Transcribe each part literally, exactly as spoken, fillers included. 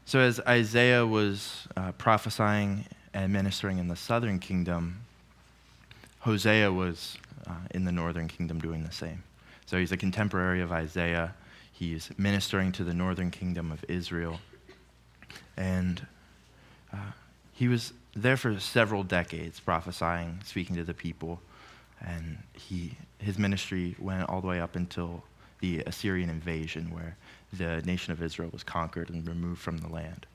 So as Isaiah was uh, prophesying and ministering in the southern kingdom, Hosea was uh, in the northern kingdom doing the same. So he's a contemporary of Isaiah. He's ministering to the northern kingdom of Israel. And uh, he was there for several decades prophesying, speaking to the people. And he his ministry went all the way up until the Assyrian invasion, where the nation of Israel was conquered and removed from the land.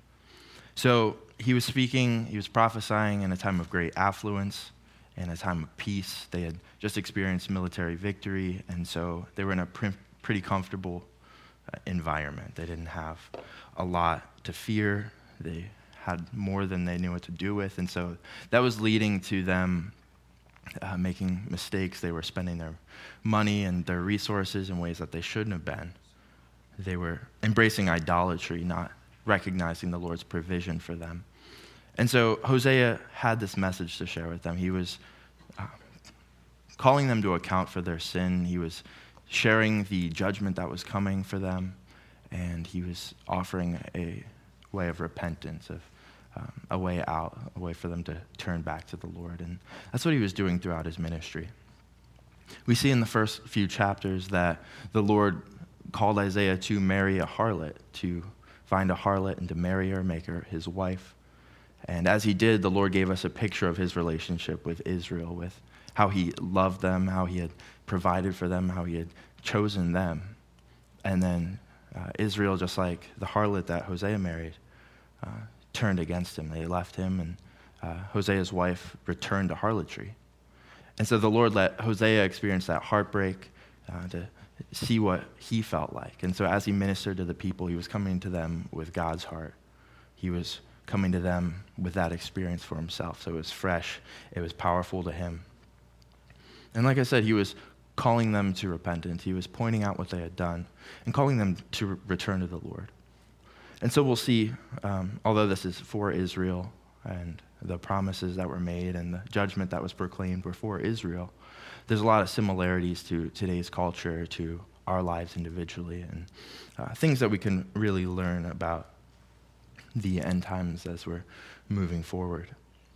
So he was speaking, he was prophesying in a time of great affluence, in a time of peace. They had just experienced military victory, and so they were in a pre- pretty comfortable uh, environment. They didn't have a lot to fear. They had more than they knew what to do with, and so that was leading to them uh, making mistakes. They were spending their money and their resources in ways that they shouldn't have been. They were embracing idolatry, not recognizing the Lord's provision for them. And so Hosea had this message to share with them. He was uh, calling them to account for their sin. He was sharing the judgment that was coming for them, and he was offering a way of repentance, of um, a way out, a way for them to turn back to the Lord. And that's what he was doing throughout his ministry. We see in the first few chapters that the Lord called Isaiah to marry a harlot, to find a harlot and to marry her, make her his wife. And as he did, the Lord gave us a picture of his relationship with Israel, with how he loved them, how he had provided for them, how he had chosen them. And then uh, Israel, just like the harlot that Hosea married, uh, turned against him. They left him, and uh, Hosea's wife returned to harlotry. And so the Lord let Hosea experience that heartbreak, uh, to see what he felt like. And so as he ministered to the people, he was coming to them with God's heart. He was coming to them with that experience for himself. So it was fresh. It was powerful to him. And like I said, he was calling them to repentance. He was pointing out what they had done and calling them to re- return to the Lord. And so we'll see, um, although this is for Israel and the promises that were made and the judgment that was proclaimed were for Israel, there's a lot of similarities to today's culture, to our lives individually, and uh, things that we can really learn about the end times as we're moving forward.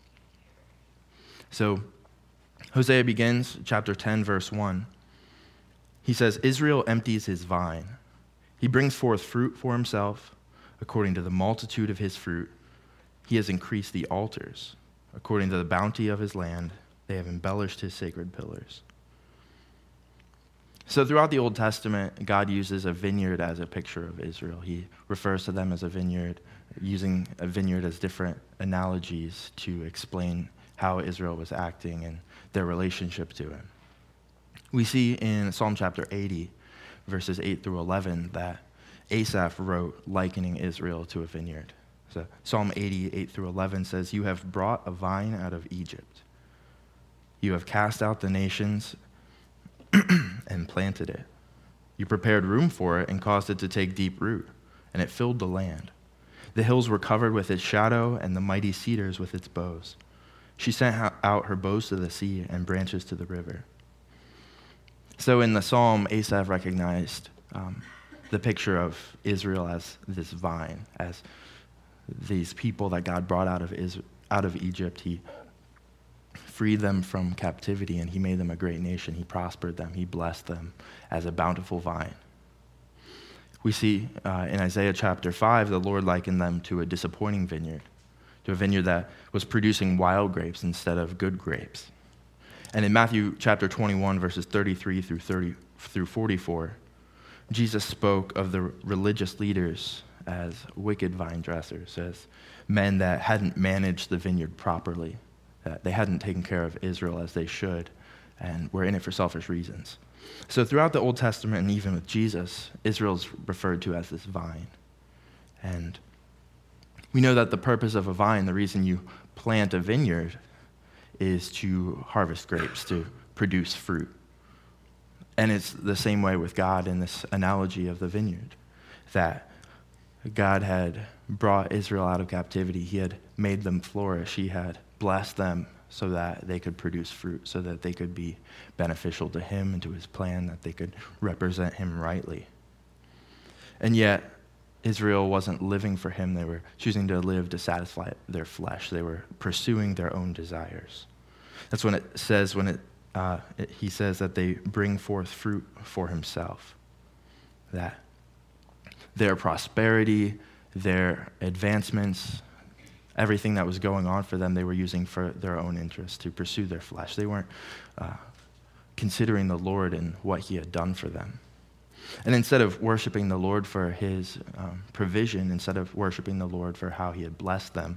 So Hosea begins, chapter ten, verse one. He says, Israel empties his vine. He brings forth fruit for himself according to the multitude of his fruit. He has increased the altars. According to the bounty of his land, they have embellished his sacred pillars. So throughout the Old Testament, God uses a vineyard as a picture of Israel. He refers to them as a vineyard, using a vineyard as different analogies to explain how Israel was acting and their relationship to him. We see in Psalm chapter eighty, verses eight through eleven, that Asaph wrote likening Israel to a vineyard. So Psalm eighty, eight through eleven says, You have brought a vine out of Egypt. You have cast out the nations and planted it. You prepared room for it and caused it to take deep root, and it filled the land. The hills were covered with its shadow, and the mighty cedars with its boughs. She sent out her boughs to the sea and branches to the river. So in the psalm, Asaph recognized um, the picture of Israel as this vine, as these people that God brought out of Israel, out of Egypt. He freed them from captivity, and he made them a great nation. He prospered them. He blessed them as a bountiful vine. We see uh, in Isaiah chapter five, the Lord likened them to a disappointing vineyard, to a vineyard that was producing wild grapes instead of good grapes. And in Matthew chapter twenty-one, verses thirty-three through thirty through forty-four, Jesus spoke of the religious leaders as wicked vine dressers, as men that hadn't managed the vineyard properly, that they hadn't taken care of Israel as they should, and were in it for selfish reasons. So throughout the Old Testament, and even with Jesus, Israel's referred to as this vine. And we know that the purpose of a vine, the reason you plant a vineyard, is to harvest grapes, to produce fruit. And it's the same way with God in this analogy of the vineyard, that God had brought Israel out of captivity. He had made them flourish. He had blessed them so that they could produce fruit, so that they could be beneficial to him and to his plan, that they could represent him rightly. And yet, Israel wasn't living for him. They were choosing to live to satisfy their flesh. They were pursuing their own desires. That's when it says, when it, uh, it, he says that they bring forth fruit for himself. That their prosperity, their advancements, everything that was going on for them, they were using for their own interest, to pursue their flesh. They weren't uh, considering the Lord and what he had done for them. And instead of worshiping the Lord for his um, provision, instead of worshiping the Lord for how he had blessed them,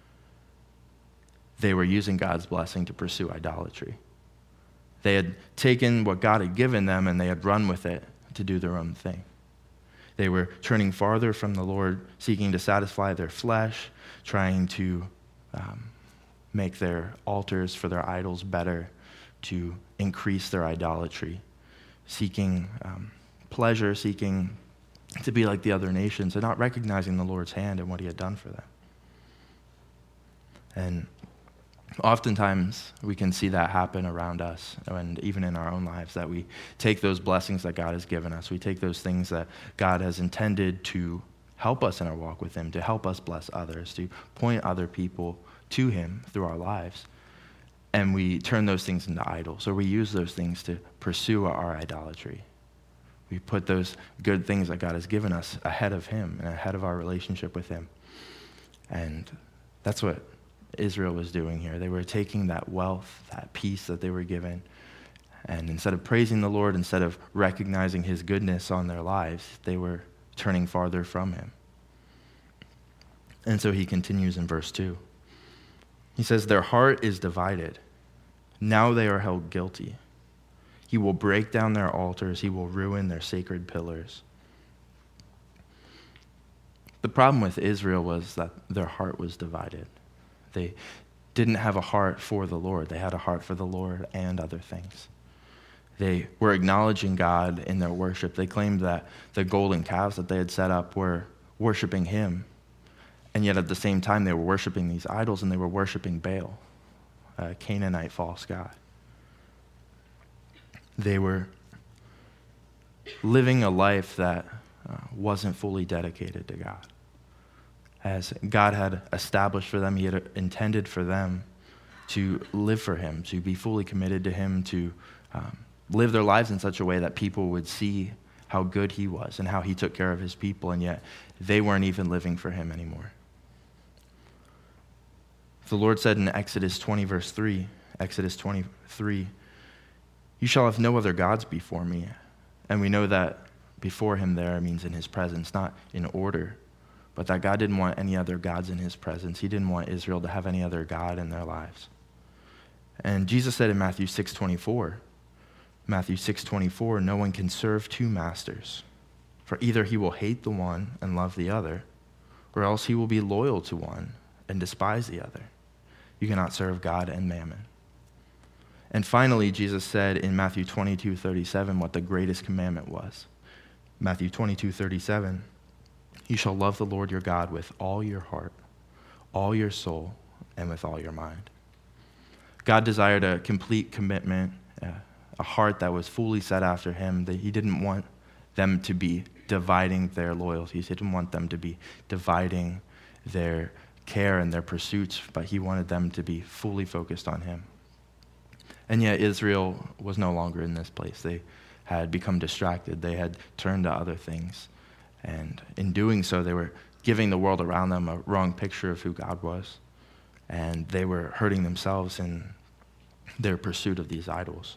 they were using God's blessing to pursue idolatry. They had taken what God had given them and they had run with it to do their own thing. They were turning farther from the Lord, seeking to satisfy their flesh, trying to um, make their altars for their idols better, to increase their idolatry, seeking um, pleasure, seeking to be like the other nations, and not recognizing the Lord's hand and what he had done for them. And oftentimes we can see that happen around us and even in our own lives, that we take those blessings that God has given us, we take those things that God has intended to help us in our walk with him, to help us bless others, to point other people to him through our lives, and we turn those things into idols, or we use those things to pursue our idolatry. We put those good things that God has given us ahead of him and ahead of our relationship with him. And that's what Israel was doing here. They were taking that wealth, that peace that they were given, and instead of praising the Lord, instead of recognizing his goodness on their lives, they were turning farther from him. And so he continues in verse two. He says, their heart is divided. Now they are held guilty. He will break down their altars. He will ruin their sacred pillars. The problem with Israel was that their heart was divided. They didn't have a heart for the Lord. They had a heart for the Lord and other things. They were acknowledging God in their worship. They claimed that the golden calves that they had set up were worshiping him. And yet at the same time, they were worshiping these idols, and they were worshiping Baal, a Canaanite false god. They were living a life that uh, wasn't fully dedicated to God. As God had established for them, he had intended for them to live for him, to be fully committed to him, to um, live their lives in such a way that people would see how good he was and how he took care of his people, and yet they weren't even living for him anymore. The Lord said in Exodus twenty, verse three, Exodus twenty-three, you shall have no other gods before me. And we know that before him there means in his presence, not in order, but that God didn't want any other gods in his presence. He didn't want Israel to have any other God in their lives. And Jesus said in Matthew six twenty-four, Matthew six twenty-four, no one can serve two masters, for either he will hate the one and love the other, or else he will be loyal to one and despise the other. You cannot serve God and mammon. And finally, Jesus said in Matthew twenty-two thirty-seven what the greatest commandment was. Matthew twenty-two thirty-seven, you shall love the Lord your God with all your heart, all your soul, and with all your mind. God desired a complete commitment, uh, a heart that was fully set after him, that he didn't want them to be dividing their loyalties. He didn't want them to be dividing their care and their pursuits, but he wanted them to be fully focused on him. And yet Israel was no longer in this place. They had become distracted. They had turned to other things. And in doing so, they were giving the world around them a wrong picture of who God was. And they were hurting themselves in their pursuit of these idols.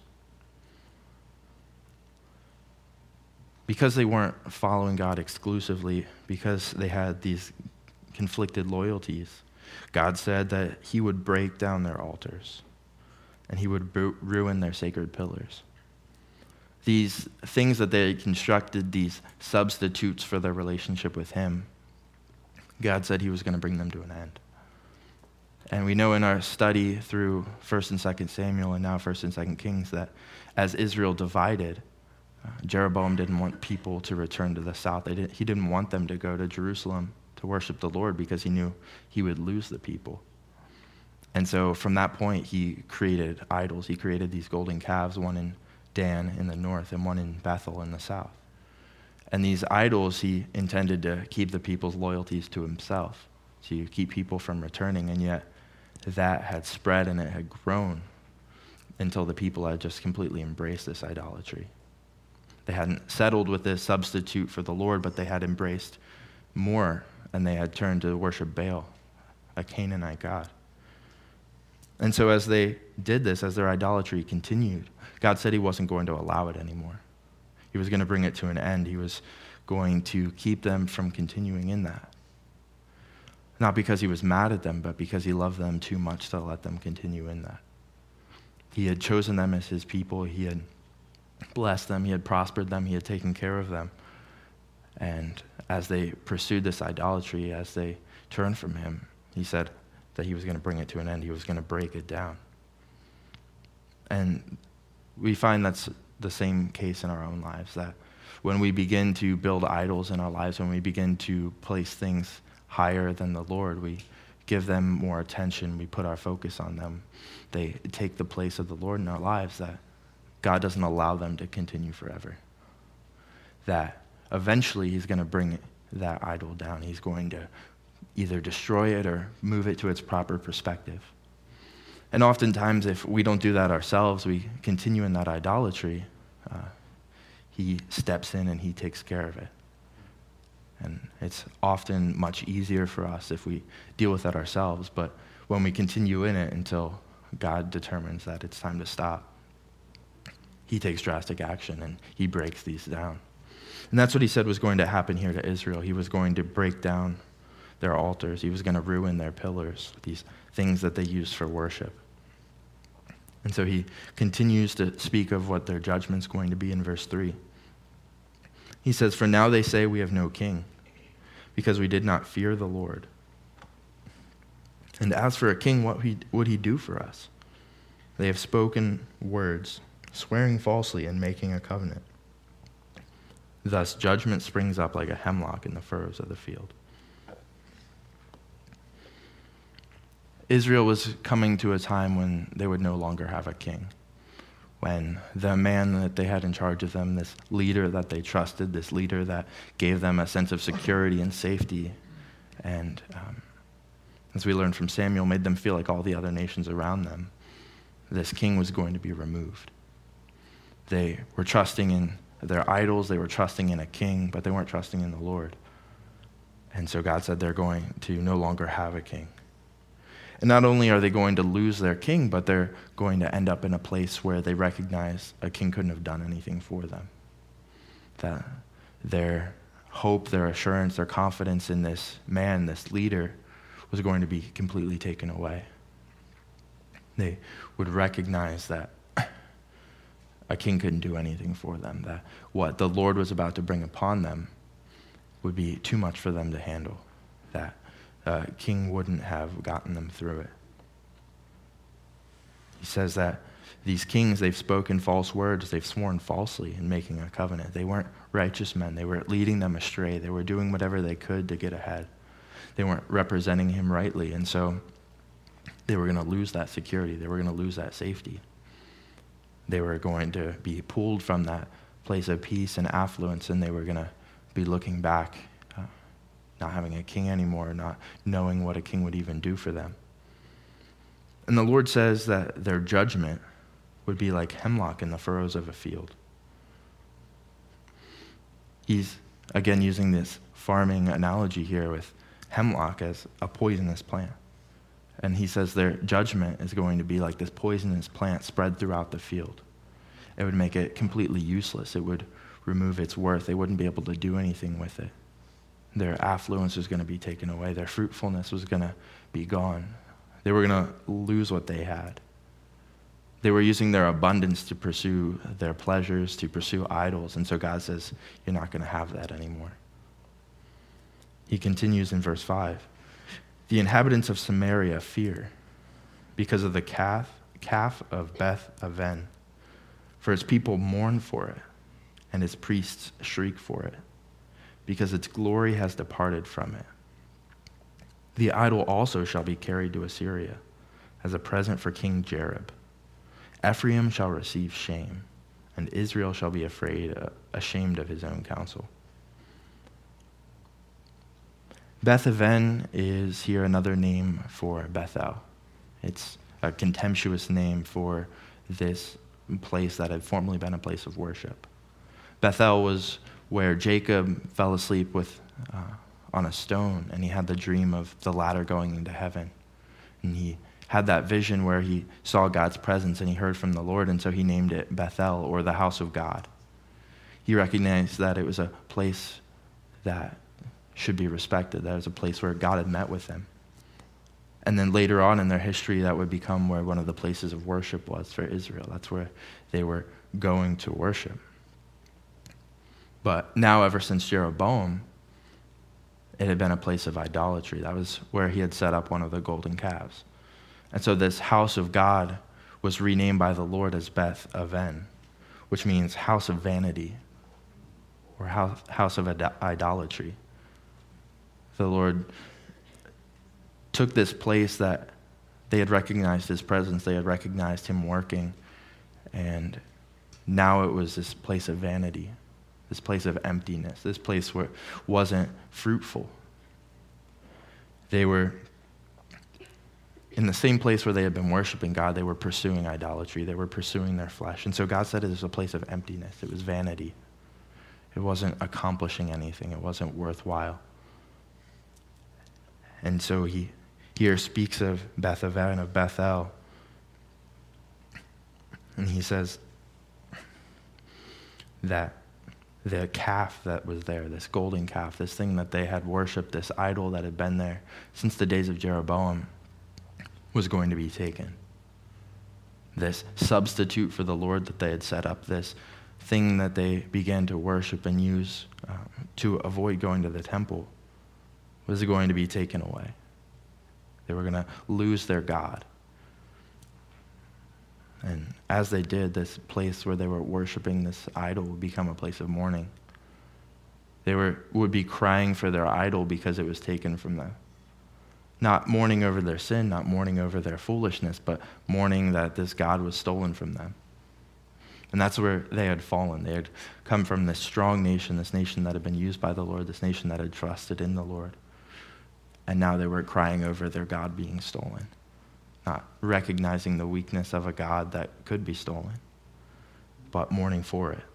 Because they weren't following God exclusively, because they had these conflicted loyalties, God said that he would break down their altars and he would ru- ruin their sacred pillars. These things that they had constructed, these substitutes for their relationship with him, God said he was going to bring them to an end. And we know in our study through First and Second Samuel and now First and Second Kings that as Israel divided, uh, Jeroboam didn't want people to return to the south. They didn't, he didn't want them to go to Jerusalem to worship the Lord because he knew he would lose the people. And so from that point, he created idols. He created these golden calves, one in Dan in the north and one in Bethel in the south. And these idols, he intended to keep the people's loyalties to himself, to keep people from returning, and yet that had spread and it had grown until the people had just completely embraced this idolatry. They hadn't settled with this substitute for the Lord, but they had embraced more, and they had turned to worship Baal, a Canaanite god. And so as they did this, as their idolatry continued, God said he wasn't going to allow it anymore. He was going to bring it to an end. He was going to keep them from continuing in that. Not because he was mad at them, but because he loved them too much to let them continue in that. He had chosen them as his people. He had blessed them. He had prospered them. He had taken care of them. And as they pursued this idolatry, as they turned from him, he said that he was going to bring it to an end. He was going to break it down. And we find that's the same case in our own lives, that when we begin to build idols in our lives, when we begin to place things higher than the Lord, we give them more attention, we put our focus on them. They take the place of the Lord in our lives, that God doesn't allow them to continue forever. That eventually he's going to bring that idol down. He's going to either destroy it or move it to its proper perspective. And oftentimes, if we don't do that ourselves, we continue in that idolatry, uh, he steps in and he takes care of it. And it's often much easier for us if we deal with that ourselves, but when we continue in it until God determines that it's time to stop, he takes drastic action and he breaks these down. And that's what he said was going to happen here to Israel. He was going to break down their altars. He was going to ruin their pillars, these things that they used for worship. And so he continues to speak of what their judgment's going to be in verse three. He says, "For now they say we have no king, because we did not fear the Lord. And as for a king, what would he do for us? They have spoken words, swearing falsely and making a covenant. Thus judgment springs up like a hemlock in the furrows of the field." Israel was coming to a time when they would no longer have a king, when the man that they had in charge of them, this leader that they trusted, this leader that gave them a sense of security and safety, and um, as we learned from Samuel, made them feel like all the other nations around them, this king was going to be removed. They were trusting in their idols, they were trusting in a king, but they weren't trusting in the Lord. And so God said they're going to no longer have a king. And not only are they going to lose their king, but they're going to end up in a place where they recognize a king couldn't have done anything for them. That their hope, their assurance, their confidence in this man, this leader, was going to be completely taken away. They would recognize that a king couldn't do anything for them, that what the Lord was about to bring upon them would be too much for them to handle, that a king wouldn't have gotten them through it. He says that these kings, they've spoken false words, they've sworn falsely in making a covenant. They weren't righteous men. They were leading them astray. They were doing whatever they could to get ahead. They weren't representing him rightly, and so they were going to lose that security. They were going to lose that safety. They were going to be pulled from that place of peace and affluence, and they were going to be looking back, uh, not having a king anymore, not knowing what a king would even do for them. And the Lord says that their judgment would be like hemlock in the furrows of a field. He's, again, using this farming analogy here with hemlock as a poisonous plant. And he says their judgment is going to be like this poisonous plant spread throughout the field. It would make it completely useless. It would remove its worth. They wouldn't be able to do anything with it. Their affluence was going to be taken away. Their fruitfulness was going to be gone. They were going to lose what they had. They were using their abundance to pursue their pleasures, to pursue idols. And so God says, you're not going to have that anymore. He continues in verse five. The inhabitants of Samaria fear because of the calf, calf of Beth Aven, for its people mourn for it, and its priests shriek for it, because its glory has departed from it. The idol also shall be carried to Assyria as a present for King Jareb. Ephraim shall receive shame, and Israel shall be afraid, uh, ashamed of his own counsel. Beth Aven is here another name for Bethel. It's a contemptuous name for this place that had formerly been a place of worship. Bethel was where Jacob fell asleep with uh, on a stone, and he had the dream of the ladder going into heaven. And he had that vision where he saw God's presence and he heard from the Lord, and so he named it Bethel, or the house of God. He recognized that it was a place that should be respected, that it was a place where God had met with him. And then later on in their history, that would become where one of the places of worship was for Israel. That's where they were going to worship. But now, ever since Jeroboam, it had been a place of idolatry. That was where he had set up one of the golden calves. And so this house of God was renamed by the Lord as Beth Aven, which means house of vanity, or house of idolatry. The Lord took this place that they had recognized his presence, they had recognized him working, and now it was this place of vanity, this place of emptiness, this place where it wasn't fruitful. They were in the same place where they had been worshiping God. They were pursuing idolatry. They were pursuing their flesh. And so God said it was a place of emptiness. It was vanity. It wasn't accomplishing anything. It wasn't worthwhile. And so he here speaks of Beth Aven, of Bethel. And he says that the calf that was there, this golden calf, this thing that they had worshipped, this idol that had been there since the days of Jeroboam, was going to be taken. This substitute for the Lord that they had set up, this thing that they began to worship and use uh, to avoid going to the temple, was going to be taken away. They were going to lose their God. And as they did, this place where they were worshiping this idol would become a place of mourning. They were would be crying for their idol because it was taken from them. Not mourning over their sin, not mourning over their foolishness, but mourning that this God was stolen from them. And that's where they had fallen. They had come from this strong nation, this nation that had been used by the Lord, this nation that had trusted in the Lord. And now they were crying over their God being stolen, not recognizing the weakness of a God that could be stolen, but mourning for it.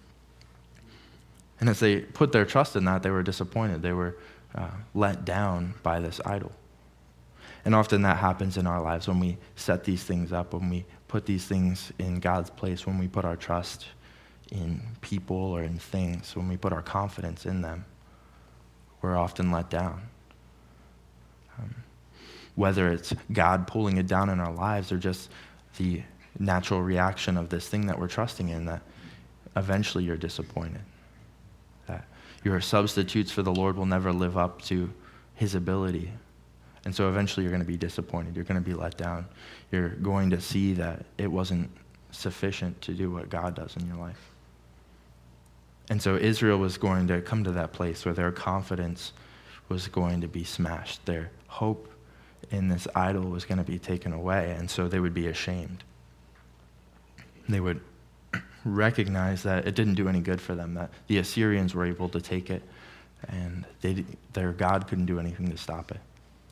And as they put their trust in that, they were disappointed. They were uh, let down by this idol. And often that happens in our lives when we set these things up, when we put these things in God's place, when we put our trust in people or in things, when we put our confidence in them, we're often let down. Um, whether it's God pulling it down in our lives or just the natural reaction of this thing that we're trusting in, that eventually you're disappointed. That your substitutes for the Lord will never live up to his ability. And so eventually you're going to be disappointed. You're going to be let down. You're going to see that it wasn't sufficient to do what God does in your life. And so Israel was going to come to that place where their confidence was going to be smashed. Their hope in this idol was going to be taken away, and so they would be ashamed. They would recognize that it didn't do any good for them, that the Assyrians were able to take it, and they, their God couldn't do anything to stop it.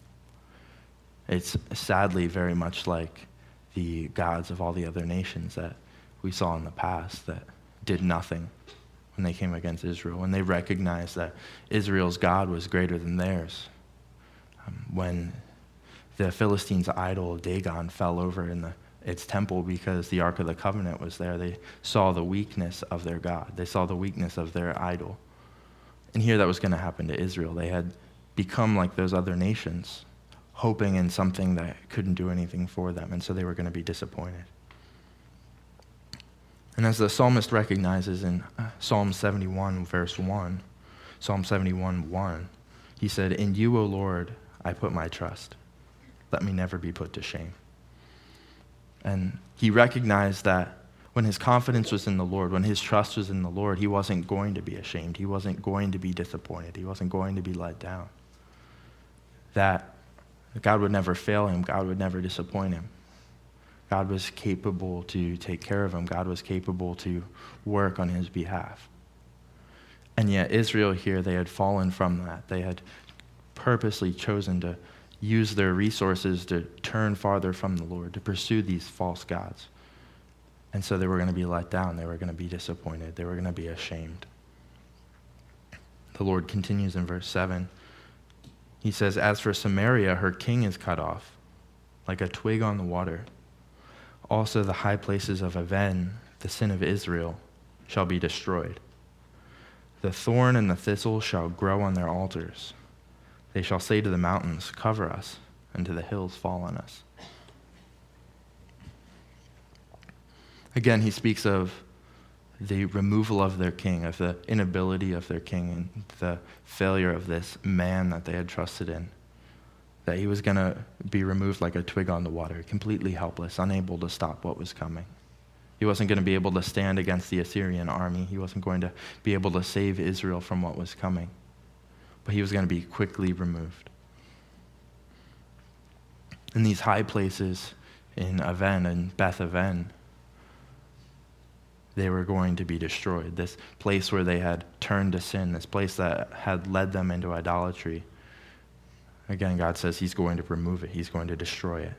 It's sadly very much like the gods of all the other nations that we saw in the past that did nothing when they came against Israel, when they recognized that Israel's God was greater than theirs. Um, when the Philistines' idol Dagon fell over in the, its temple because the Ark of the Covenant was there, they saw the weakness of their God. They saw the weakness of their idol. And here that was going to happen to Israel. They had become like those other nations, hoping in something that couldn't do anything for them, and so they were going to be disappointed. And as the psalmist recognizes in Psalm seventy-one, verse one, Psalm seventy-one, one, he said, "In you, O Lord, I put my trust. Let me never be put to shame." And he recognized that when his confidence was in the Lord, when his trust was in the Lord, he wasn't going to be ashamed. He wasn't going to be disappointed. He wasn't going to be let down. That God would never fail him. God would never disappoint him. God was capable to take care of him. God was capable to work on his behalf. And yet Israel here, they had fallen from that. They had purposely chosen to use their resources to turn farther from the Lord, to pursue these false gods. And so they were going to be let down. They were going to be disappointed. They were going to be ashamed. The Lord continues in verse seven. He says, "As for Samaria, her king is cut off, like a twig on the water. Also the high places of Aven, the sin of Israel, shall be destroyed. The thorn and the thistle shall grow on their altars. They shall say to the mountains, 'Cover us,' and to the hills, 'Fall on us.'" Again, he speaks of the removal of their king, of the inability of their king, and the failure of this man that they had trusted in, that he was going to be removed like a twig on the water, completely helpless, unable to stop what was coming. He wasn't going to be able to stand against the Assyrian army. He wasn't going to be able to save Israel from what was coming. But he was going to be quickly removed. In these high places in Aven and Beth Aven, they were going to be destroyed. This place where they had turned to sin, this place that had led them into idolatry. Again, God says he's going to remove it. He's going to destroy it.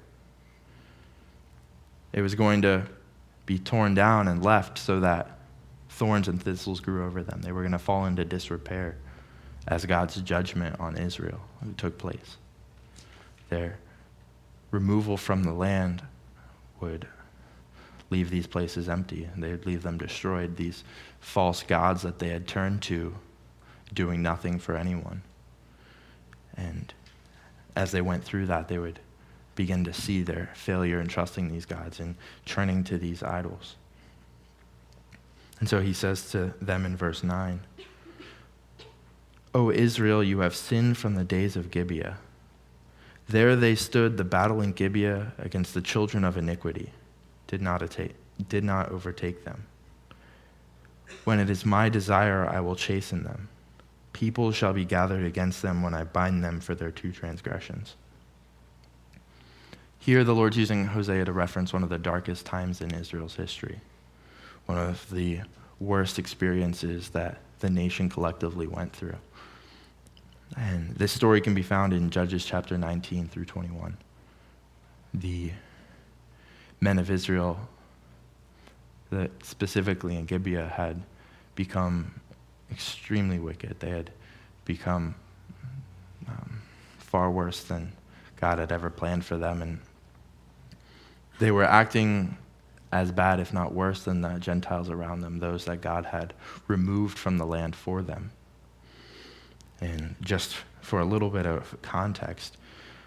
It was going to be torn down and left so that thorns and thistles grew over them. They were going to fall into disrepair as God's judgment on Israel took place. Their removal from the land would leave these places empty. They would leave them destroyed, these false gods that they had turned to, doing nothing for anyone. And as they went through that, they would begin to see their failure in trusting these gods and turning to these idols. And so he says to them in verse nine, "O Israel, you have sinned from the days of Gibeah. There they stood the battle in Gibeah against the children of iniquity, did not attain, did not overtake them. When it is my desire, I will chasten them. People shall be gathered against them when I bind them for their two transgressions." Here the Lord's using Hosea to reference one of the darkest times in Israel's history, one of the worst experiences that the nation collectively went through. And this story can be found in Judges chapter nineteen through twenty-one. The men of Israel, that specifically in Gibeah, had become extremely wicked. They had become um, far worse than God had ever planned for them, and they were acting as bad, if not worse, than the Gentiles around them, those that God had removed from the land for them. And just for a little bit of context,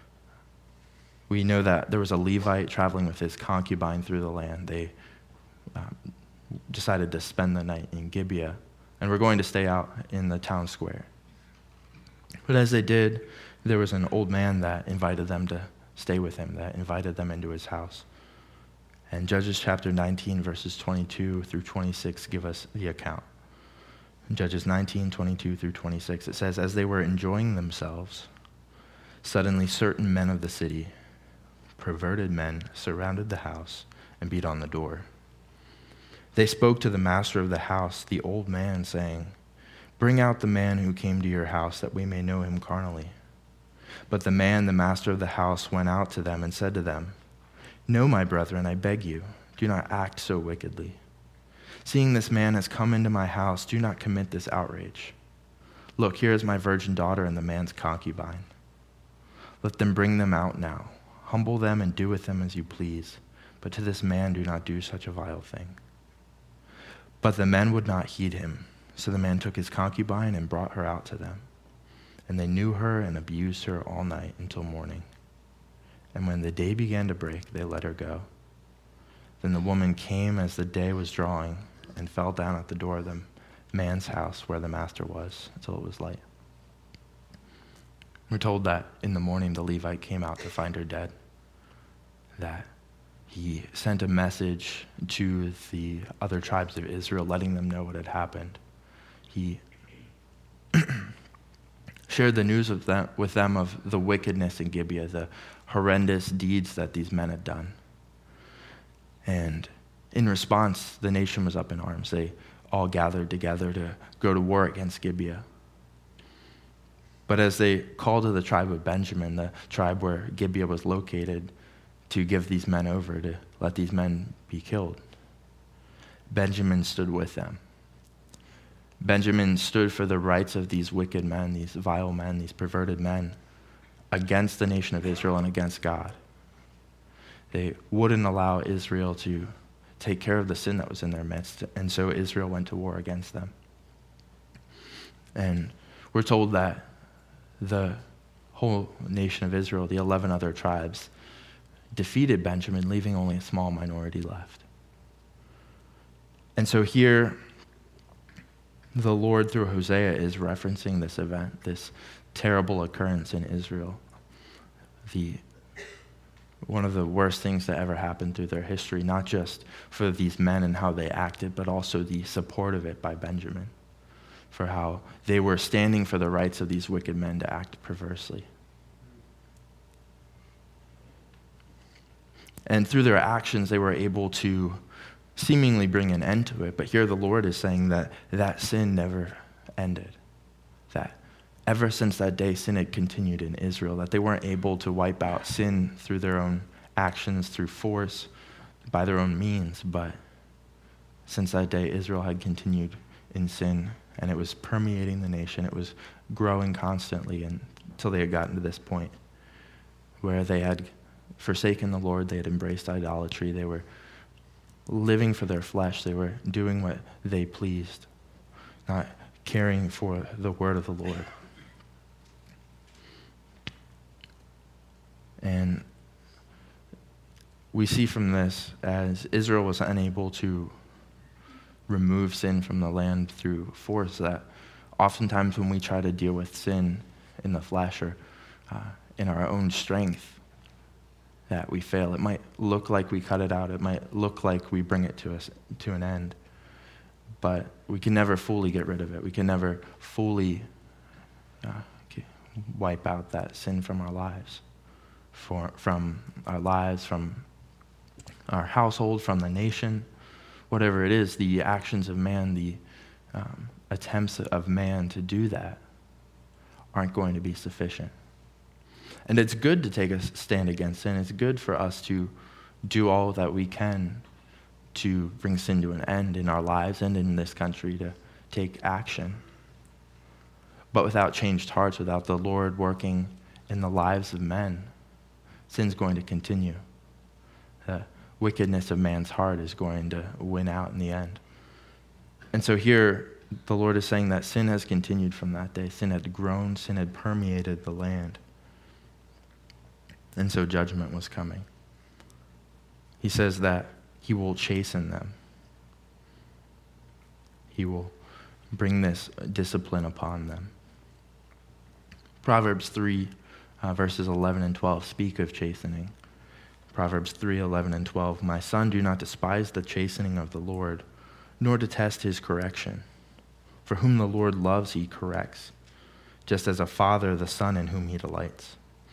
we know that there was a Levite traveling with his concubine through the land. They um, decided to spend the night in Gibeah, and were going to stay out in the town square. But as they did, there was an old man that invited them to stay with him, that invited them into his house. And Judges chapter nineteen, verses twenty-two through twenty-six give us the account. In Judges nineteen, twenty-two through twenty-six, it says, "As they were enjoying themselves, suddenly certain men of the city, perverted men, surrounded the house and beat on the door. They spoke to the master of the house, the old man, saying, 'Bring out the man who came to your house, that we may know him carnally.' But the man, the master of the house, went out to them and said to them, 'No, my brethren, I beg you, do not act so wickedly. Seeing this man has come into my house, do not commit this outrage. Look, here is my virgin daughter and the man's concubine. Let them bring them out now. Humble them and do with them as you please, but to this man do not do such a vile thing.' But the men would not heed him. So the man took his concubine and brought her out to them. And they knew her and abused her all night until morning. And when the day began to break, they let her go. Then the woman came as the day was drawing and fell down at the door of the man's house where the master was until it was light." We're told that in the morning the Levite came out to find her dead, that he sent a message to the other tribes of Israel letting them know what had happened. He shared the news with them, with them of the wickedness in Gibeah, the horrendous deeds that these men had done. And in response, the nation was up in arms. They all gathered together to go to war against Gibeah. But as they called to the tribe of Benjamin, the tribe where Gibeah was located, to give these men over, to let these men be killed, Benjamin stood with them. Benjamin stood for the rights of these wicked men, these vile men, these perverted men, against the nation of Israel and against God. They wouldn't allow Israel to take care of the sin that was in their midst, and so Israel went to war against them. And we're told that the whole nation of Israel, the eleven other tribes, defeated Benjamin, leaving only a small minority left. And so here, the Lord, through Hosea, is referencing this event, this terrible occurrence in Israel, the one of the worst things that ever happened through their history, not just for these men and how they acted, but also the support of it by Benjamin, for how they were standing for the rights of these wicked men to act perversely. And through their actions, they were able to seemingly bring an end to it. But here the Lord is saying that that sin never ended. That ever since that day, sin had continued in Israel. That they weren't able to wipe out sin through their own actions, through force, by their own means. But since that day, Israel had continued in sin. And it was permeating the nation. It was growing constantly until they had gotten to this point where they had forsaken the Lord. They had embraced idolatry. They were living for their flesh. They were doing what they pleased, not caring for the word of the Lord. And we see from this, as Israel was unable to remove sin from the land through force, that oftentimes when we try to deal with sin in the flesh or uh, in our own strength, that we fail. It might look like we cut it out. It might look like we bring it to us to an end. But we can never fully get rid of it. We can never fully uh, wipe out that sin from our lives, for, from our lives, from our household, from the nation. Whatever it is, the actions of man, the um, attempts of man to do that aren't going to be sufficient. And it's good to take a stand against sin. It's good for us to do all that we can to bring sin to an end in our lives and in this country, to take action. But without changed hearts, without the Lord working in the lives of men, sin's going to continue. The wickedness of man's heart is going to win out in the end. And so here, the Lord is saying that sin has continued from that day. Sin had grown, sin had permeated the land. And so judgment was coming. He says that he will chasten them. He will bring this discipline upon them. Proverbs three, uh, verses eleven and twelve speak of chastening. Proverbs three, eleven and twelve, "My son, do not despise the chastening of the Lord, nor detest his correction. For whom the Lord loves, he corrects, just as a father the son in whom he delights."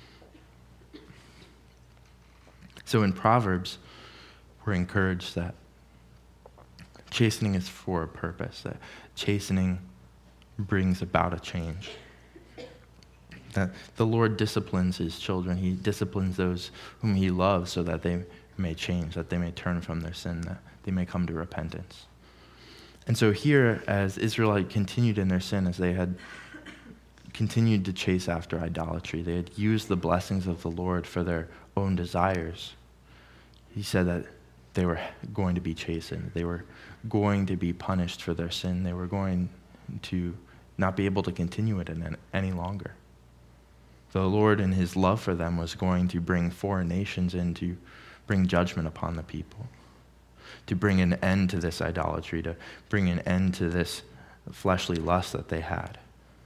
So in Proverbs, we're encouraged that chastening is for a purpose, that chastening brings about a change. That the Lord disciplines his children. He disciplines those whom he loves so that they may change, that they may turn from their sin, that they may come to repentance. And so here, as Israel had continued in their sin, as they had continued to chase after idolatry, they had used the blessings of the Lord for their own desires, he said that they were going to be chastened. They were going to be punished for their sin. They were going to not be able to continue it any longer. The Lord, in his love for them, was going to bring foreign nations in to bring judgment upon the people, to bring an end to this idolatry, to bring an end to this fleshly lust that they had.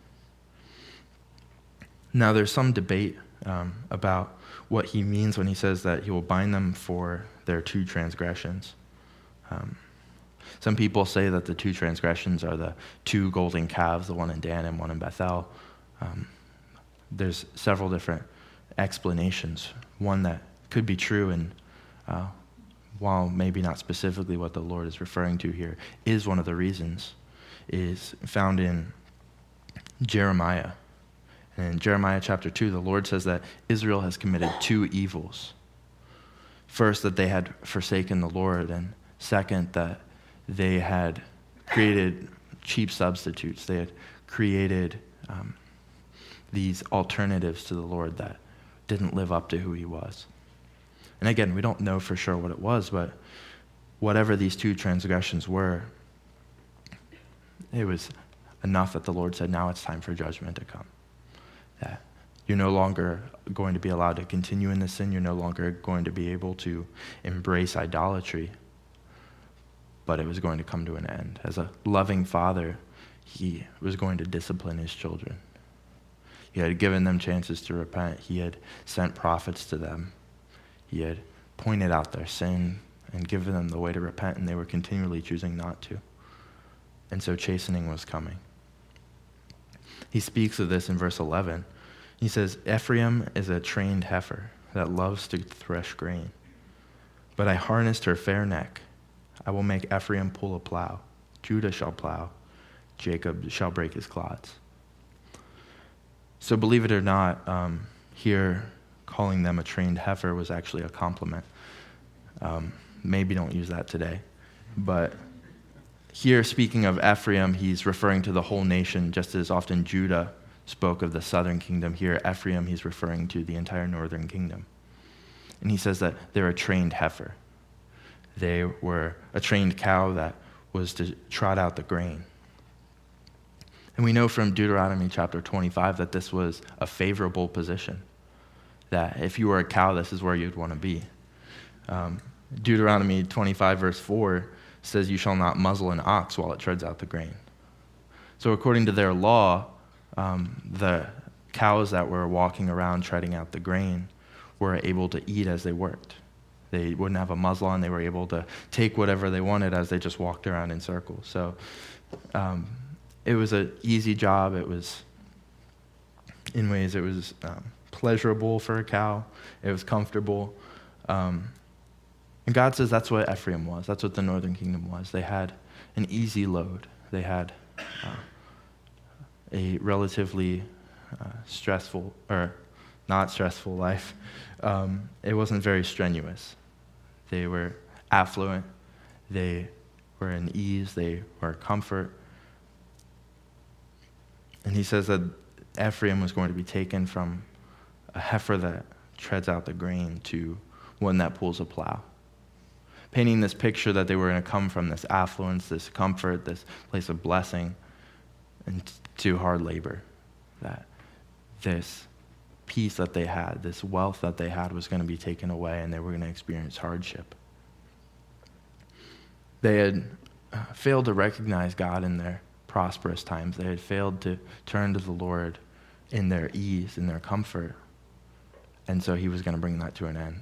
Now, there's some debate um, about what he means when he says that he will bind them for their two transgressions. Um, some people say that the two transgressions are the two golden calves, the one in Dan and one in Bethel. Um, there's several different explanations. One that could be true, and uh, while maybe not specifically what the Lord is referring to here, is one of the reasons, is found in Jeremiah. In Jeremiah chapter two, the Lord says that Israel has committed two evils. First, that they had forsaken the Lord, and second, that they had created cheap substitutes. They had created um, these alternatives to the Lord that didn't live up to who he was. And again, we don't know for sure what it was, but whatever these two transgressions were, it was enough that the Lord said, now it's time for judgment to come. That you're no longer going to be allowed to continue in this sin. You're no longer going to be able to embrace idolatry. But it was going to come to an end. As a loving father, he was going to discipline his children. He had given them chances to repent. He had sent prophets to them. He had pointed out their sin and given them the way to repent, and they were continually choosing not to. And so chastening was coming. He speaks of this in verse eleven. He says, Ephraim is a trained heifer that loves to thresh grain. But I harnessed her fair neck. I will make Ephraim pull a plow. Judah shall plow. Jacob shall break his clods. So believe it or not, um, here calling them a trained heifer was actually a compliment. Um, maybe don't use that today. But here, speaking of Ephraim, he's referring to the whole nation, just as often Judah spoke of the southern kingdom. Here, Ephraim, he's referring to the entire northern kingdom. And he says that they're a trained heifer. They were a trained cow that was to trot out the grain. And we know from Deuteronomy chapter twenty-five that this was a favorable position, that if you were a cow, this is where you'd want to be. Um, Deuteronomy twenty-five verse four says, you shall not muzzle an ox while it treads out the grain. So according to their law, um, the cows that were walking around treading out the grain were able to eat as they worked. They wouldn't have a muzzle on. They were able to take whatever they wanted as they just walked around in circles. So um, it was an easy job. It was, in ways, it was um, pleasurable for a cow. It was comfortable. Um, and God says that's what Ephraim was. That's what the northern kingdom was. They had an easy load. They had uh, a relatively uh, stressful, or not stressful life. Um, it wasn't very strenuous. They were affluent. They were in ease. They were comfort. And he says that Ephraim was going to be taken from a heifer that treads out the grain to one that pulls a plow. Painting this picture that they were going to come from this affluence, this comfort, this place of blessing, and to hard labor. That this peace that they had, this wealth that they had was going to be taken away, and they were going to experience hardship. They had uh, failed to recognize God in their prosperous times. They had failed to turn to the Lord in their ease, in their comfort, and so he was going to bring that to an end.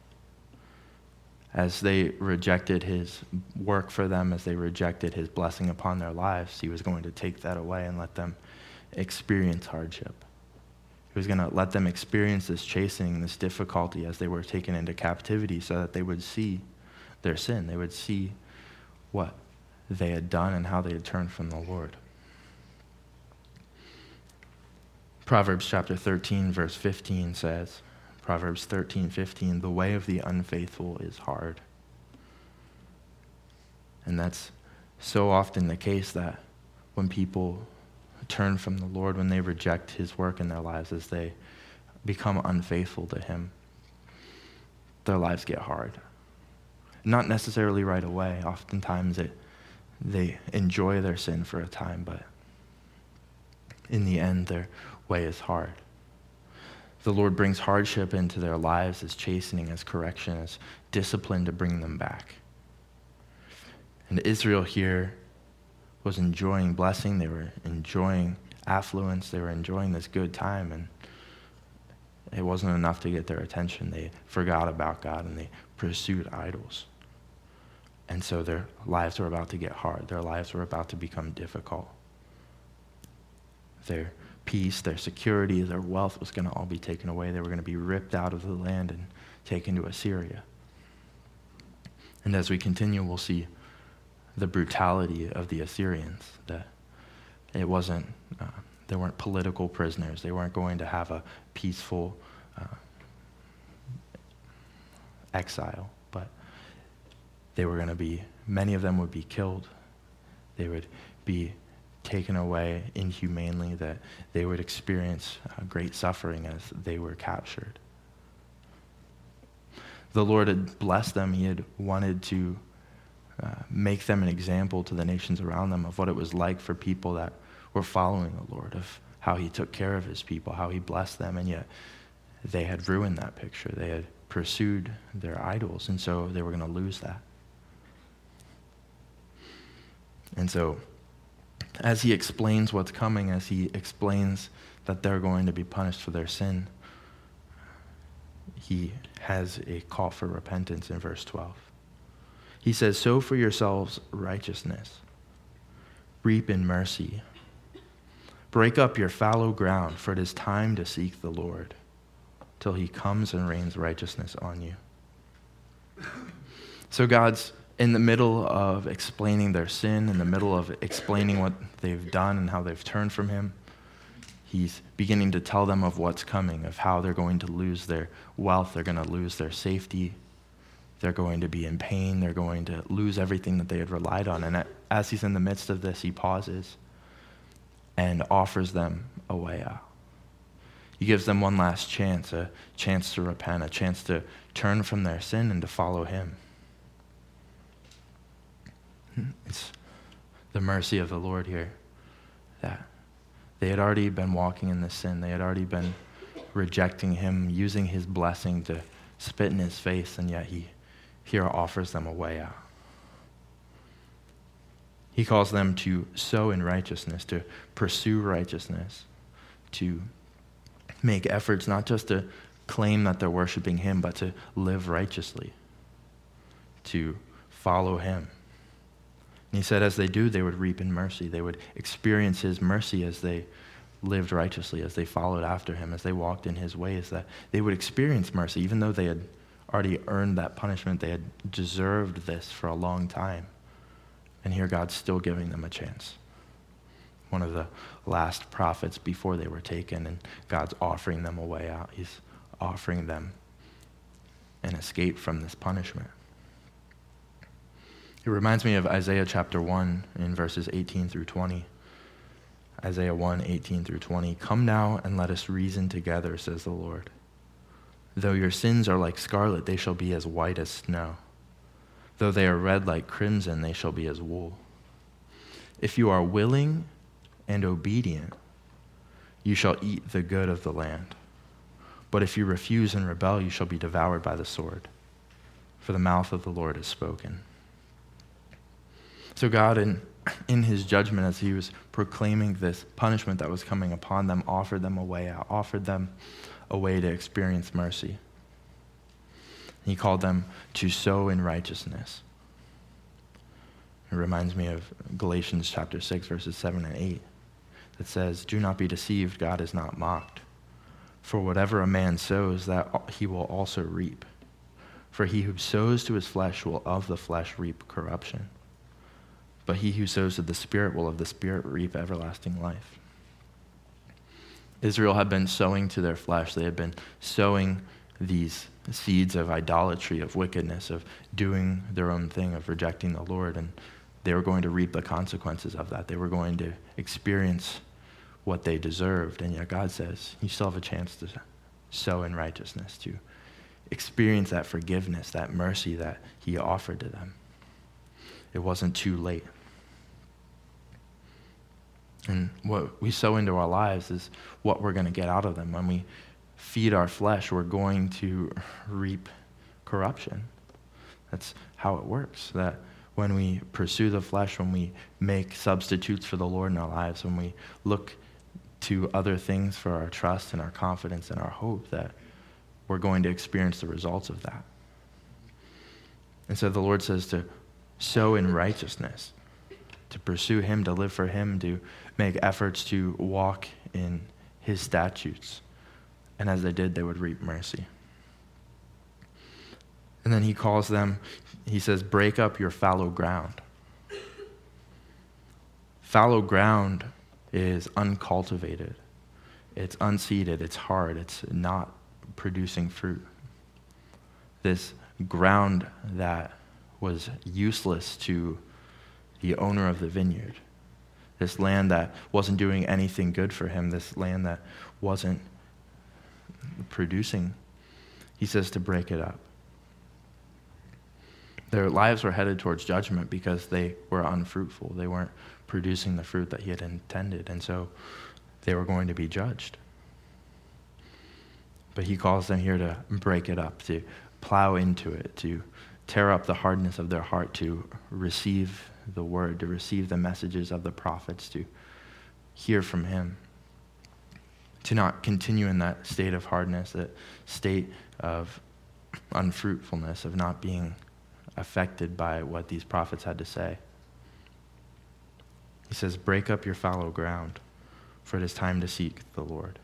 As they rejected his work for them, as they rejected his blessing upon their lives, he was going to take that away and let them experience hardship. He was going to let them experience this chastening, this difficulty as they were taken into captivity, so that they would see their sin. They would see what they had done and how they had turned from the Lord. Proverbs chapter thirteen, verse fifteen says, Proverbs thirteen fifteen, the way of the unfaithful is hard. And that's so often the case, that when people turn from the Lord, when they reject his work in their lives, as they become unfaithful to him, their lives get hard. Not necessarily right away. Oftentimes it, they enjoy their sin for a time, but in the end, their way is hard. The Lord brings hardship into their lives as chastening, as correction, as discipline to bring them back. And Israel here was enjoying blessing. They were enjoying affluence. They were enjoying this good time, and it wasn't enough to get their attention. They forgot about God, and they pursued idols. And so their lives were about to get hard. Their lives were about to become difficult. Their peace, their security, their wealth was going to all be taken away. They were going to be ripped out of the land and taken to Assyria. And as we continue, we'll see the brutality of the Assyrians, that it wasn't uh, They weren't political prisoners. They weren't going to have a peaceful uh, exile, but they were going to be, many of them would be killed. They would be taken away inhumanely, that they would experience uh, great suffering as they were captured. The Lord had blessed them. He had wanted to uh, make them an example to the nations around them of what it was like for people that were following the Lord, of how he took care of his people, how he blessed them, and yet they had ruined that picture. They had pursued their idols, and so they were going to lose that. And so as he explains what's coming, as he explains that they're going to be punished for their sin, he has a call for repentance in verse twelve. He says, "Sow for yourselves righteousness, reap in mercy. Break up your fallow ground, for it is time to seek the Lord, till he comes and rains righteousness on you." So God's in the middle of explaining their sin, in the middle of explaining what they've done and how they've turned from him. He's beginning to tell them of what's coming, of how they're going to lose their wealth, they're going to lose their safety, they're going to be in pain, they're going to lose everything that they had relied on. And as he's in the midst of this, he pauses and offers them a way out. He gives them one last chance, a chance to repent, a chance to turn from their sin and to follow him. It's the mercy of the Lord here, that they had already been walking in this sin. They had already been rejecting him, using his blessing to spit in his face, and yet he here offers them a way out. He calls them to sow in righteousness, to pursue righteousness, to make efforts not just to claim that they're worshiping him, but to live righteously, to follow him. And he said as they do, they would reap in mercy. They would experience his mercy as they lived righteously, as they followed after him, as they walked in his ways, that they would experience mercy, even though they had already earned that punishment. They had deserved this for a long time. And here God's still giving them a chance. One of the last prophets before they were taken, and God's offering them a way out. He's offering them an escape from this punishment. It reminds me of Isaiah chapter one in verses eighteen through twenty. Isaiah one, eighteen through twenty. "Come now and let us reason together, says the Lord. Though your sins are like scarlet, they shall be as white as snow. Though they are red like crimson, they shall be as wool. If you are willing and obedient, you shall eat the good of the land. But if you refuse and rebel, you shall be devoured by the sword. For the mouth of the Lord has spoken." So God, in, in his judgment, as he was proclaiming this punishment that was coming upon them, offered them a way out, offered them a way to experience mercy. He called them to sow in righteousness. It reminds me of Galatians chapter six, verses seven and eight, that says, "Do not be deceived, God is not mocked. For whatever a man sows, that he will also reap. For he who sows to his flesh will of the flesh reap corruption. But he who sows to the Spirit will of the Spirit reap everlasting life." Israel had been sowing to their flesh. They had been sowing these seeds of idolatry, of wickedness, of doing their own thing, of rejecting the Lord, and they were going to reap the consequences of that. They were going to experience what they deserved, and yet God says, you still have a chance to sow in righteousness, to experience that forgiveness, that mercy that he offered to them. It wasn't too late. And what we sow into our lives is what we're going to get out of them. When we feed our flesh, we're going to reap corruption. That's how it works. That when we pursue the flesh, when we make substitutes for the Lord in our lives, when we look to other things for our trust and our confidence and our hope, that we're going to experience the results of that. And so the Lord says to sow in righteousness, to pursue him, to live for him, to make efforts to walk in his statutes. And as they did, they would reap mercy. And then he calls them, he says, break up your fallow ground. Fallow ground is uncultivated. It's unseeded. It's hard. It's not producing fruit. This ground that was useless to the owner of the vineyard, this land that wasn't doing anything good for him, this land that wasn't producing, he says to break it up. Their lives were headed towards judgment because they were unfruitful. They weren't producing the fruit that he had intended, and so they were going to be judged. But he calls them here to break it up, to plow into it, to tear up the hardness of their heart, to receive the word, to receive the messages of the prophets, to hear from him, to not continue in that state of hardness, that state of unfruitfulness, of not being affected by what these prophets had to say. He says, break up your fallow ground, for it is time to seek the Lord.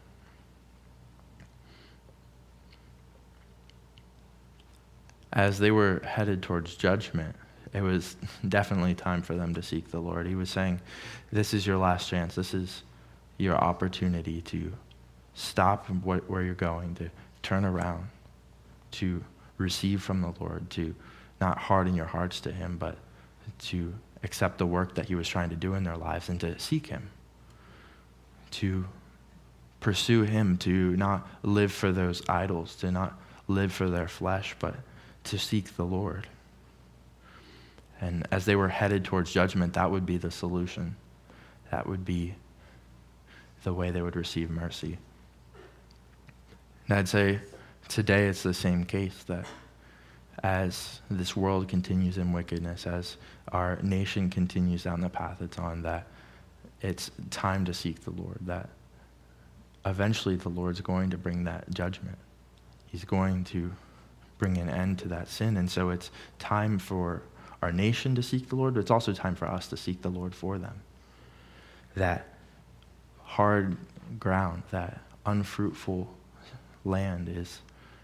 As they were headed towards judgment, it was definitely time for them to seek the Lord. He was saying, this is your last chance. This is your opportunity to stop where you're going, to turn around, to receive from the Lord, to not harden your hearts to him, but to accept the work that he was trying to do in their lives and to seek him, to pursue him, to not live for those idols, to not live for their flesh, but to seek the Lord. And as they were headed towards judgment, that would be the solution. That would be the way they would receive mercy. And I'd say today it's the same case, that as this world continues in wickedness, as our nation continues down the path it's on, that it's time to seek the Lord, that eventually the Lord's going to bring that judgment. He's going to bring an end to that sin. And so it's time for our nation to seek the Lord, but it's also time for us to seek the Lord for them. That hard ground, that unfruitful land is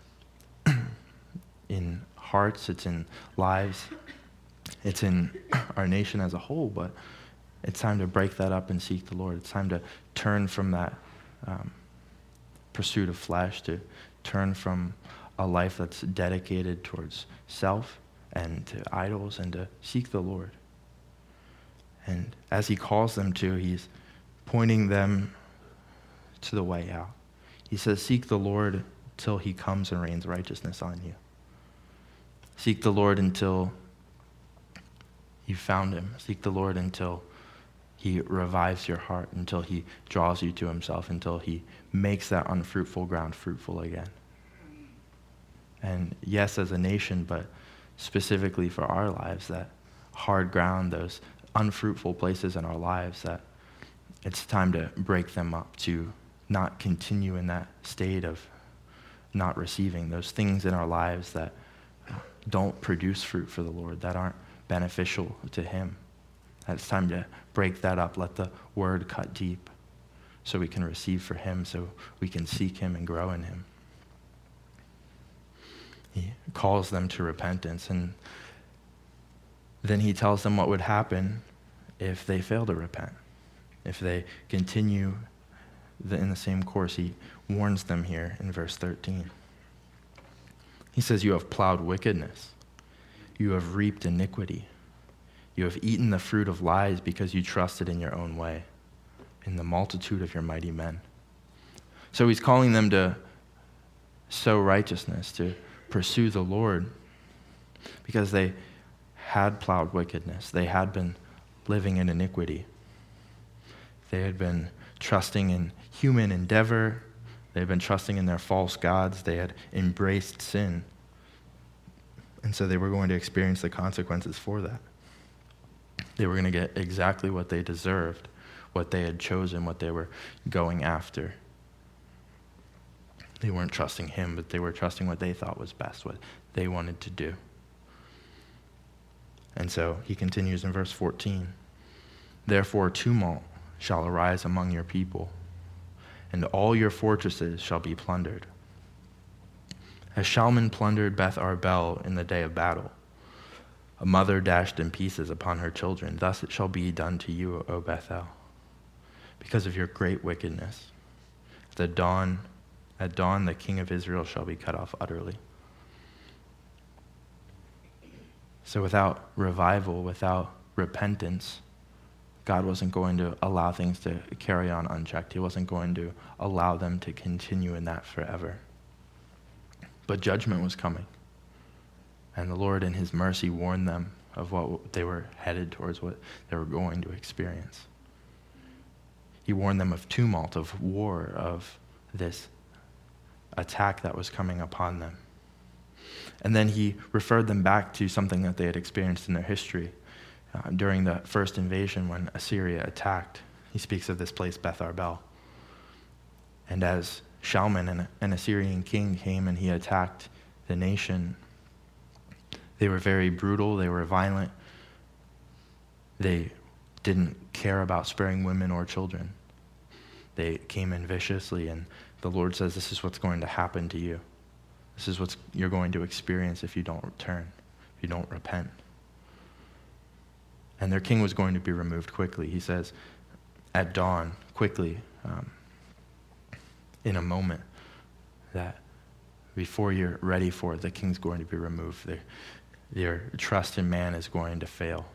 in hearts, it's in lives, it's in our nation as a whole, but it's time to break that up and seek the Lord. It's time to turn from that um, pursuit of flesh, to turn from a life that's dedicated towards self and to idols, and to seek the Lord. And as he calls them to, he's pointing them to the way out. He says, seek the Lord till he comes and rains righteousness on you. Seek the Lord until you found him. Seek the Lord until he revives your heart, until he draws you to himself, until he makes that unfruitful ground fruitful again. And yes, as a nation, but specifically for our lives, that hard ground, those unfruitful places in our lives, that it's time to break them up, to not continue in that state of not receiving those things in our lives that don't produce fruit for the Lord, that aren't beneficial to him. That it's time to break that up, let the word cut deep so we can receive for him, so we can seek him and grow in him. He calls them to repentance, and then he tells them what would happen if they fail to repent. If they continue the, in the same course, he warns them here in verse thirteen. He says, you have plowed wickedness. You have reaped iniquity. You have eaten the fruit of lies because you trusted in your own way, in the multitude of your mighty men. So he's calling them to sow righteousness, to pursue the Lord, because they had plowed wickedness. They had been living in iniquity. They had been trusting in human endeavor. They had been trusting in their false gods. They had embraced sin. And so they were going to experience the consequences for that. They were going to get exactly what they deserved, what they had chosen, what they were going after. They weren't trusting him, but they were trusting what they thought was best, what they wanted to do. And so he continues in verse fourteen. Therefore tumult shall arise among your people, and all your fortresses shall be plundered. As Shalman plundered Beth Arbel in the day of battle, a mother dashed in pieces upon her children, thus it shall be done to you, O Bethel. because of your great wickedness. At the dawn, at dawn, the king of Israel shall be cut off utterly. So without revival, without repentance, God wasn't going to allow things to carry on unchecked. He wasn't going to allow them to continue in that forever. But judgment was coming. And the Lord in his mercy warned them of what they were headed towards, what they were going to experience. He warned them of tumult, of war, of this attack that was coming upon them. And then he referred them back to something that they had experienced in their history. Uh, during the first invasion when Assyria attacked, he speaks of this place, Beth Arbel. And as Shalman, an, an Assyrian king, came and he attacked the nation, they were very brutal, they were violent, they didn't care about sparing women or children. They came in viciously, and the Lord says, this is what's going to happen to you. This is what you're going to experience if you don't return, if you don't repent. And their king was going to be removed quickly. He says, at dawn, quickly, um, in a moment, that before you're ready for it, the king's going to be removed. Their, their trust in man is going to fail.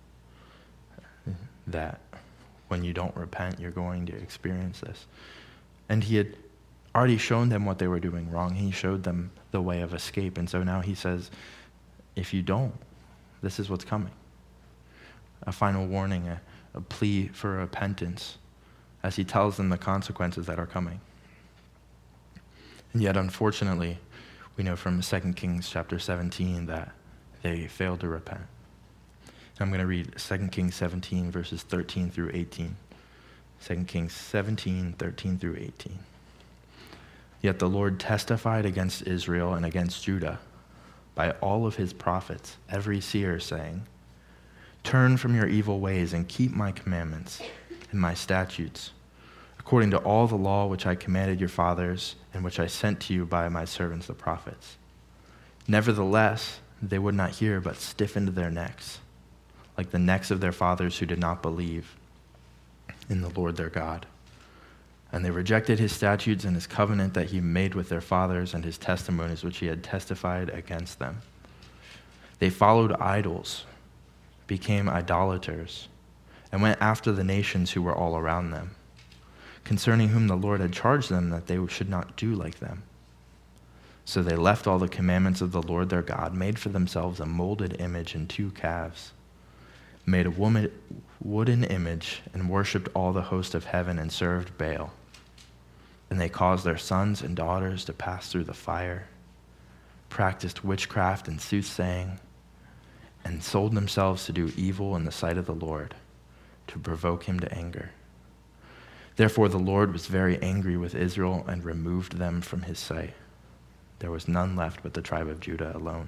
That when you don't repent, you're going to experience this. And he had already shown them what they were doing wrong. He showed them the way of escape. And so now he says, if you don't, this is what's coming. A final warning, a, a plea for repentance, as he tells them the consequences that are coming. And yet, unfortunately, we know from Second Kings chapter seventeen that they failed to repent. And I'm going to read Second Kings seventeen, verses thirteen through eighteen. Second Kings seventeen, thirteen through eighteen. Yet the Lord testified against Israel and against Judah by all of his prophets, every seer, saying, turn from your evil ways and keep my commandments and my statutes, according to all the law which I commanded your fathers and which I sent to you by my servants the prophets. Nevertheless, they would not hear, but stiffened their necks, like the necks of their fathers who did not believe in the Lord their God. And they rejected his statutes and his covenant that he made with their fathers and his testimonies which he had testified against them. They followed idols, became idolaters, and went after the nations who were all around them, concerning whom the Lord had charged them that they should not do like them. So they left all the commandments of the Lord their God, made for themselves a molded image and two calves, made a woman, wooden image, and worshipped all the host of heaven and served Baal. And they caused their sons and daughters to pass through the fire, practiced witchcraft and soothsaying, and sold themselves to do evil in the sight of the Lord, to provoke him to anger. Therefore the Lord was very angry with Israel and removed them from his sight. There was none left but the tribe of Judah alone.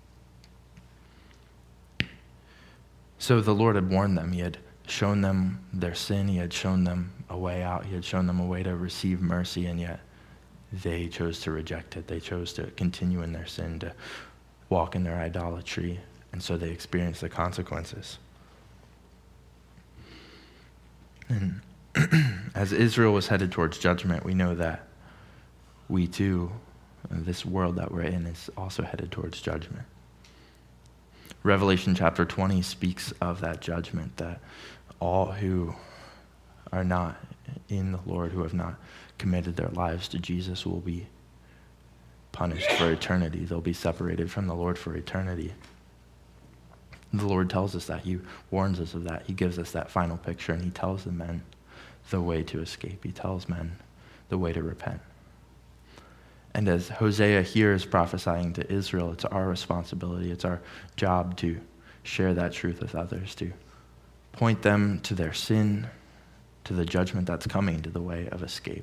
So the Lord had warned them. He had shown them their sin. He had shown them a way out. He had shown them a way to receive mercy, and yet they chose to reject it. They chose to continue in their sin, to walk in their idolatry, and so they experienced the consequences. And as Israel was headed towards judgment, we know that we too, this world that we're in, is also headed towards judgment. Revelation chapter twenty speaks of that judgment, that all who are not in the Lord, who have not committed their lives to Jesus, will be punished for eternity. They'll be separated from the Lord for eternity. The Lord tells us that. He warns us of that. He gives us that final picture, and he tells the men the way to escape. He tells men the way to repent. And as Hosea here is prophesying to Israel, it's our responsibility, it's our job to share that truth with others, to point them to their sin, to the judgment that's coming, to the way of escape.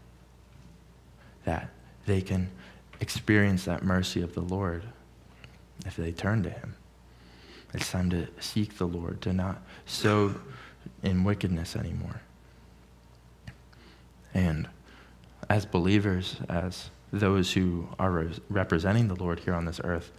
That they can experience that mercy of the Lord if they turn to him. It's time to seek the Lord, to not sow in wickedness anymore. And as believers, as those who are re- representing the Lord here on this earth,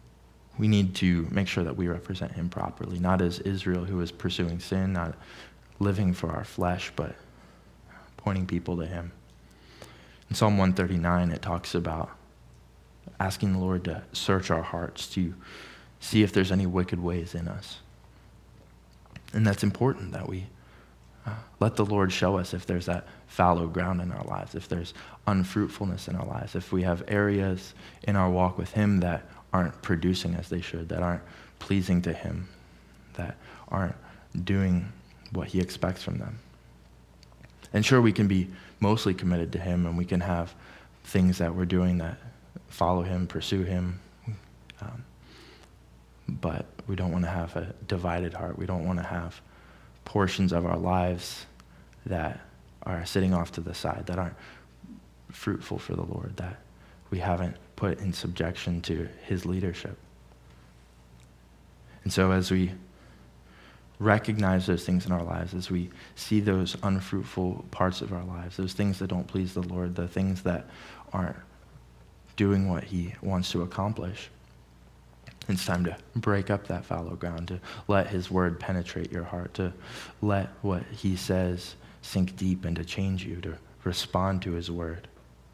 we need to make sure that we represent him properly, not as Israel who is pursuing sin, not living for our flesh, but pointing people to him. In Psalm one thirty-nine, it talks about asking the Lord to search our hearts, to see if there's any wicked ways in us. And that's important that we uh, let the Lord show us if there's that fallow ground in our lives, if there's unfruitfulness in our lives, if we have areas in our walk with him that aren't producing as they should, that aren't pleasing to him, that aren't doing what he expects from them. And sure, we can be mostly committed to him, and we can have things that we're doing that follow him, pursue him, um, but we don't want to have a divided heart. We don't want to have portions of our lives that are sitting off to the side, that aren't fruitful for the Lord, that we haven't put in subjection to his leadership. And so as we recognize those things in our lives, as we see those unfruitful parts of our lives, those things that don't please the Lord, the things that aren't doing what he wants to accomplish, it's time to break up that fallow ground, to let his word penetrate your heart, to let what he says sink deep and to change you, to respond to his word.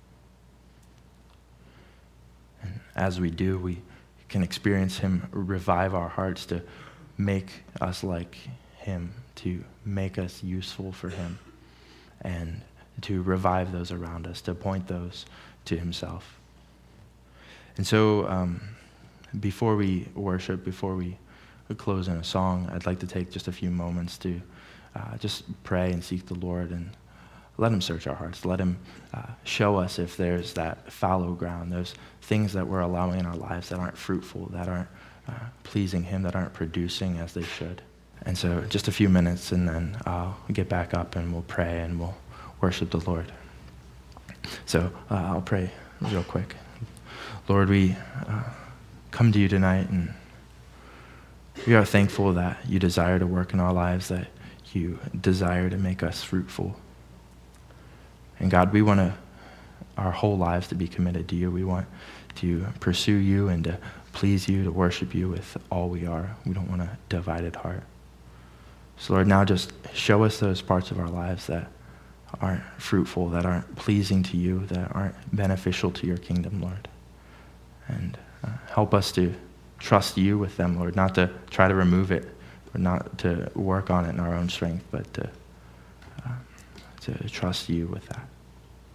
And as we do, we can experience him revive our hearts, to make us like him, to make us useful for him, and to revive those around us, to point those to himself. And so um, before we worship, before we close in a song, I'd like to take just a few moments to uh, just pray and seek the Lord and let him search our hearts. Let him uh, show us if there's that fallow ground, those things that we're allowing in our lives that aren't fruitful, that aren't uh, pleasing him, that aren't producing as they should. And so just a few minutes, and then I'll get back up and we'll pray and we'll worship the Lord. So uh, I'll pray real quick. Lord, we uh, come to you tonight, and we are thankful that you desire to work in our lives, that you desire to make us fruitful. And God, we want to, our whole lives to be committed to you. We want to pursue you and to please you, to worship you with all we are. We don't want a divided heart. So Lord, now just show us those parts of our lives that aren't fruitful, that aren't pleasing to you, that aren't beneficial to your kingdom, Lord. And uh, help us to trust you with them, Lord, not to try to remove it, or not to work on it in our own strength, but to, uh, to trust you with that.